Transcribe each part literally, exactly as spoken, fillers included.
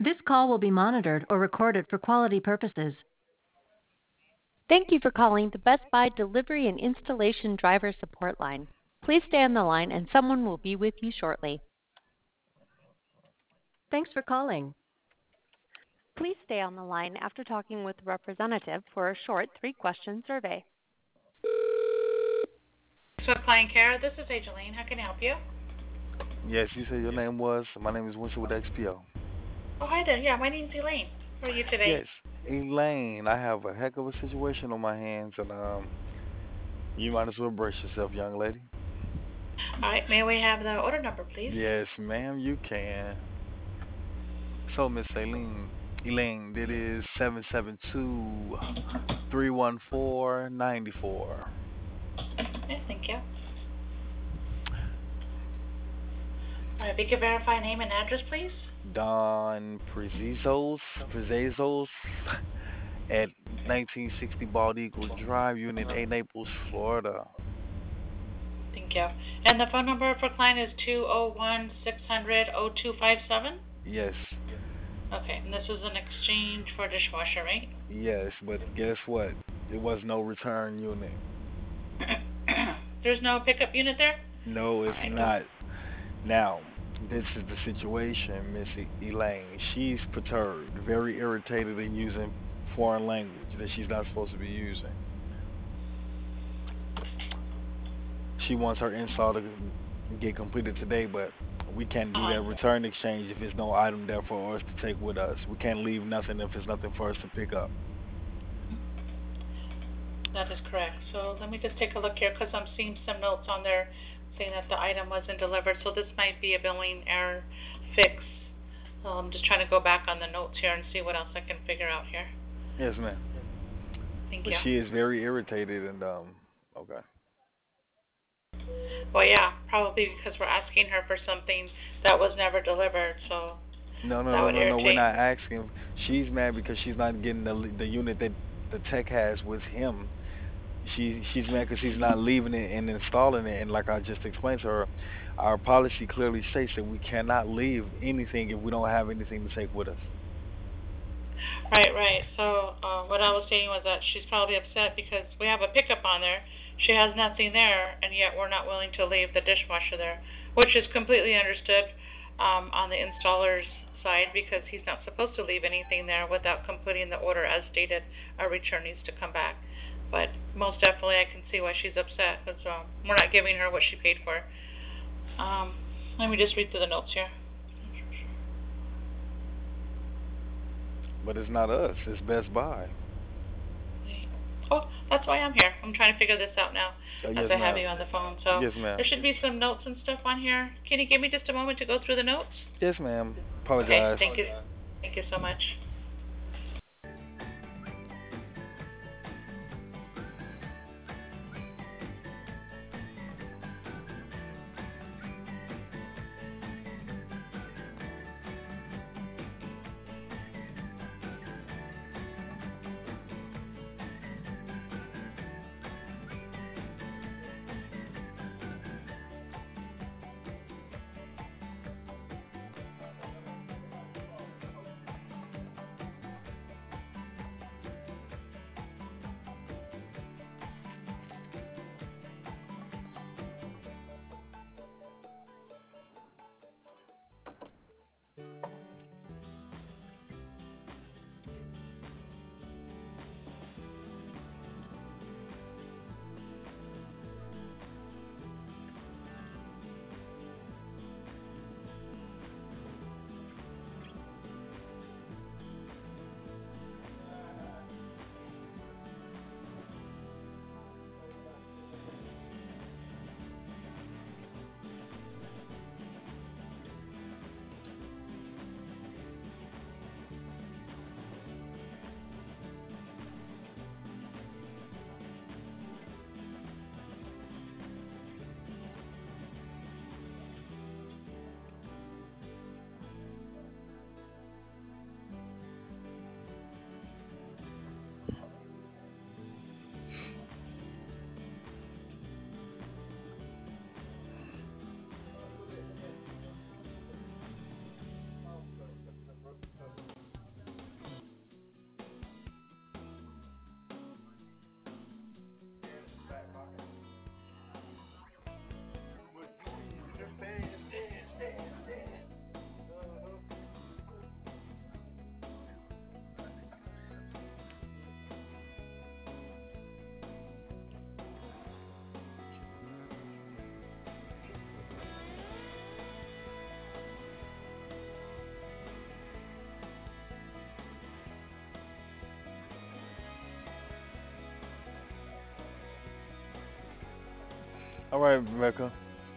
This call will be monitored or recorded for quality purposes. Thank you for calling the Best Buy Delivery and Installation Driver Support Line. Please stay on the line and someone will be with you shortly. Thanks for calling. Please stay on the line after talking with a representative for a short three-question survey. So Client Care, this is Angeline. How can I help you? Yes, you said your name was. My name is Winston with X P O. Oh, hi there. Yeah, my name's Elaine. How are you today? Yes, Elaine, I have a heck of a situation on my hands, and um, you might as well brace yourself, young lady. All right, may we have the order number, please? Yes, ma'am, you can. So, Miss Elaine, Elaine, that is seven seven two three one four nine four. Okay, thank you. All right, if you could verify name and address, please. Don Prezizos, Prezizos at nineteen sixty Bald Eagle Drive, Unit A, Naples, Florida. Thank you. And the phone number for client is two oh one, six hundred, oh two five seven? Yes. Okay, and this is an exchange for dishwasher, right? Yes, but guess what? There was no return unit. There's no pickup unit there? No, All it's right. not. Now, this is the situation, Miss E- Elaine. She's perturbed, very irritated and using foreign language that she's not supposed to be using. She wants her install to get completed today, but we can't do Uh-huh. that return exchange if there's no item there for us to take with us. We can't leave nothing if there's nothing for us to pick up. That is correct. So let me just take a look here because I'm seeing some notes on there saying that the item wasn't delivered. So this might be a billing error fix. So I'm just trying to go back on the notes here and see what else I can figure out here. Yes, ma'am. Thank But you. she is very irritated and um okay. Well, yeah, probably because we're asking her for something that was never delivered. So No, no, that no, would no, no. We're irritate. not asking. She's mad because she's not getting the the unit that the tech has with him. She she's mad because he's not leaving it and installing it. And like I just explained to her, our policy clearly states that we cannot leave anything if we don't have anything to take with us. Right, right. So uh, what I was saying was that she's probably upset because we have a pickup on there. She has nothing there, and yet we're not willing to leave the dishwasher there, which is completely understood um, on the installer's side because he's not supposed to leave anything there without completing the order as stated. A return needs to come back. But most definitely, I can see why she's upset because um, we're not giving her what she paid for. Um, let me just read through the notes here. But it's not us. It's Best Buy. Oh, that's why I'm here. I'm trying to figure this out now Uh, as yes, I have ma'am. you on the phone. So Yes, ma'am. there should be some notes and stuff on here. Can you give me just a moment to go through the notes? Yes, ma'am. Okay, Apologize. thank you. Thank you so much. All right, Rebecca.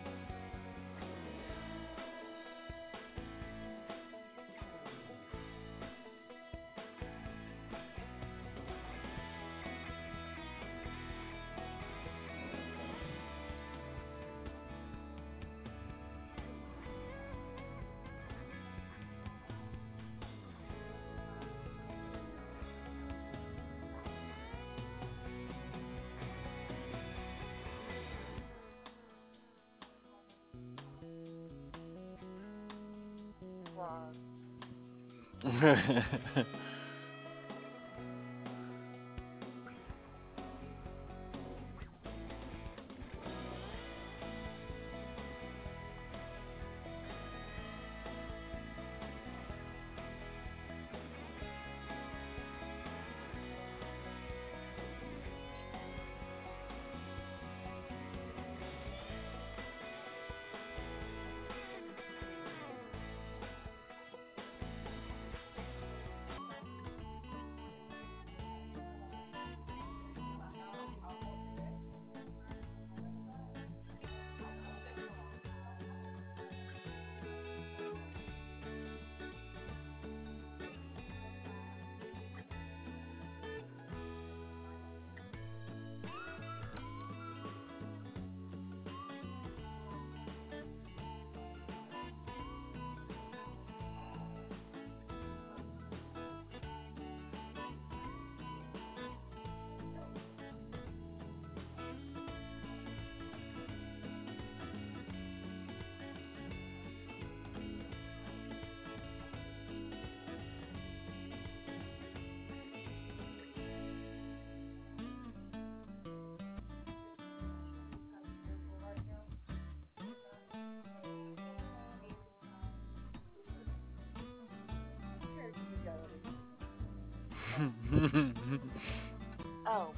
Oh.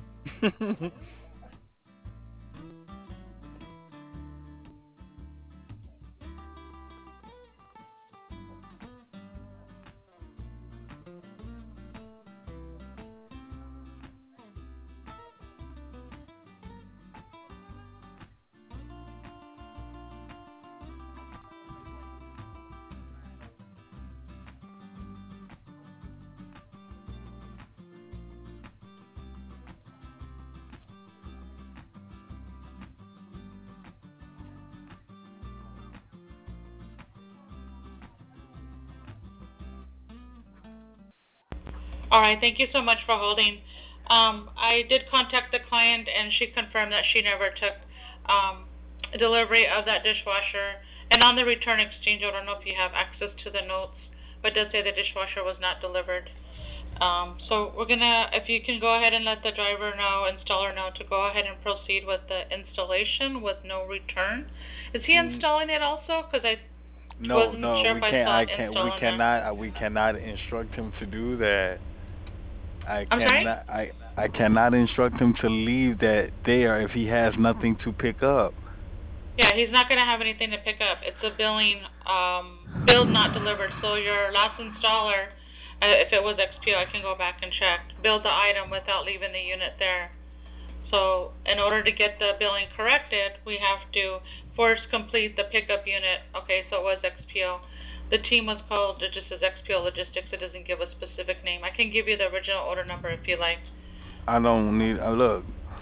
All right, thank you so much for holding. Um, I did contact the client, and she confirmed that she never took um, delivery of that dishwasher. And on the return exchange, I don't know if you have access to the notes, but it does say the dishwasher was not delivered. Um, so we're gonna, if you can go ahead and let the driver know, installer know, to go ahead and proceed with the installation with no return. Is he Mm, installing it also? Because I no, wasn't no, sure we if I can't. saw I it can't. install We on there. cannot. uh, We cannot instruct him to do that. I I'm sorry? cannot. I I cannot instruct him to leave that there if he has nothing to pick up. Yeah, he's not going to have anything to pick up. It's a billing, um, billed not delivered. So your last installer, uh, if it was X P O, I can go back and check, billed the item without leaving the unit there. So in order to get the billing corrected, we have to first complete the pickup unit. Okay, so it was X P O. The team was called, it just says X P O Logistics. It doesn't give a specific name. I can give you the original order number if you like. I don't need. Uh, look.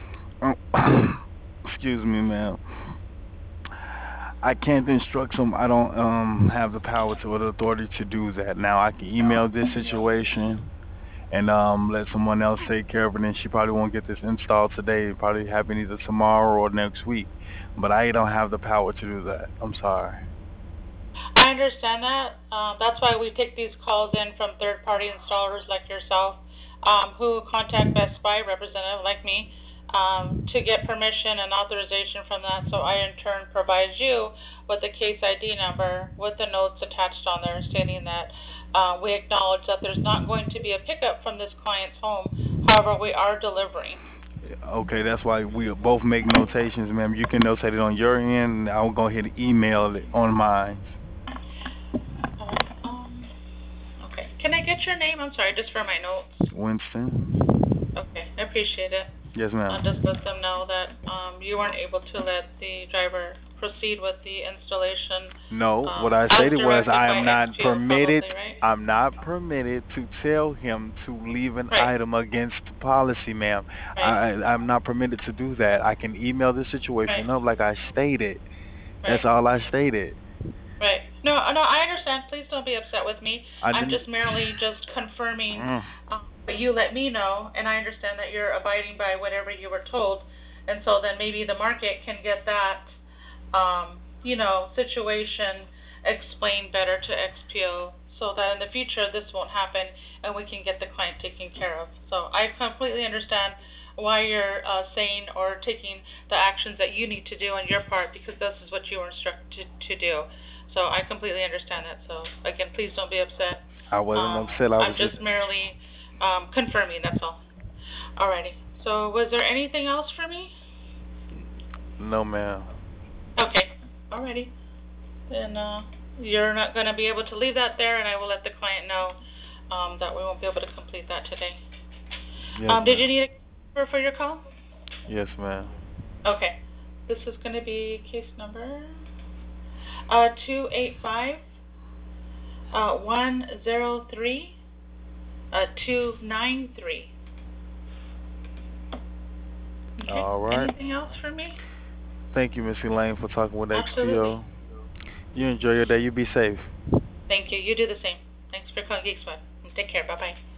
Excuse me, ma'am. I can't instruct him. I don't um have the power to or the authority to do that. Now I can email this situation and um let someone else take care of it, and she probably won't get this installed today. It'll probably happen either tomorrow or next week. But I don't have the power to do that. I'm sorry. I understand that. Um, that's why we take these calls in from third-party installers like yourself, um, who contact Best Buy representative like me, um, to get permission and authorization from that. So I in turn provide you with the case I D number with the notes attached on there stating that uh, we acknowledge that there's not going to be a pickup from this client's home. However, we are delivering. Okay, that's why we both make notations, ma'am. You can notate it on your end, and I'll go ahead and email it on mine. Um, okay. Can I get your name? I'm sorry, just for my notes. Winston. Okay, I appreciate it. Yes, Uh, ma'am. just let them know that um, you weren't able to let the driver proceed with the installation No, what um, I as stated was directed I by am not X P O, probably, permitted. right? I'm not permitted to tell him to leave an Right, item against the policy, ma'am. I, right, I- I'm not permitted to do that. I can email the right, situation up like I stated. That's right. all I stated. Right. No, no, I understand. Please don't be upset with me. I I'm didn't. just merely just confirming Mm. uh, what you let me know, and I understand that you're abiding by whatever you were told, and so then maybe the market can get that, um, you know, situation explained better to X P O, so that in the future this won't happen, and we can get the client taken care of. So I completely understand why you're uh, saying or taking the actions that you need to do on your part, because this is what you were instructed to do. So I completely understand that. So again, please don't be upset. I wasn't Um, upset. I I'm was just just merely um, confirming. That's all. Alrighty. So was there anything else for me? no, ma'am. Okay. Alrighty. Then uh, you're not going to be able to leave that there, and I will let the client know um, that we won't be able to complete that today. Yes, Um, did ma'am. you need a number for your call? Yes, ma'am. Okay. This is going to be case number uh, two eight five uh, one zero three uh, two nine three. Okay. All right. Anything else for me? Thank you, Miss Elaine, for talking with Absolutely. X P O. You enjoy your day. You be safe. Thank you. You do the same. Thanks for calling Geek Squad. Take care. Bye bye.